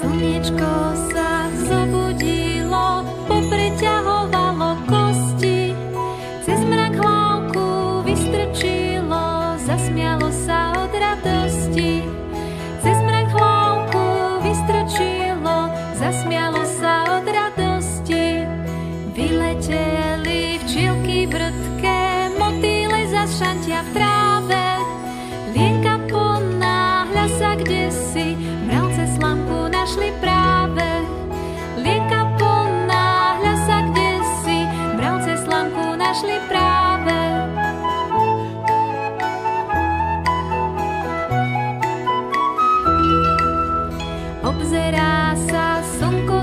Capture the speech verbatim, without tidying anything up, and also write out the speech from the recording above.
Slniečko sa zobudilo, popreťahovalo kosti, cez mrak hlavku vystrčilo, zasmialo sa od radosti. Cez mrak hlavku vystrčilo, zasmialo sa od radosti. Vyleteli včielky brdké, motýle zašantia v tráve. Lienka ponáhľa sa kdesi, mravce slamku našli práve. Lienka ponáhľa sa kdesi, mravce slamku našli práve. Obzerá sa slnko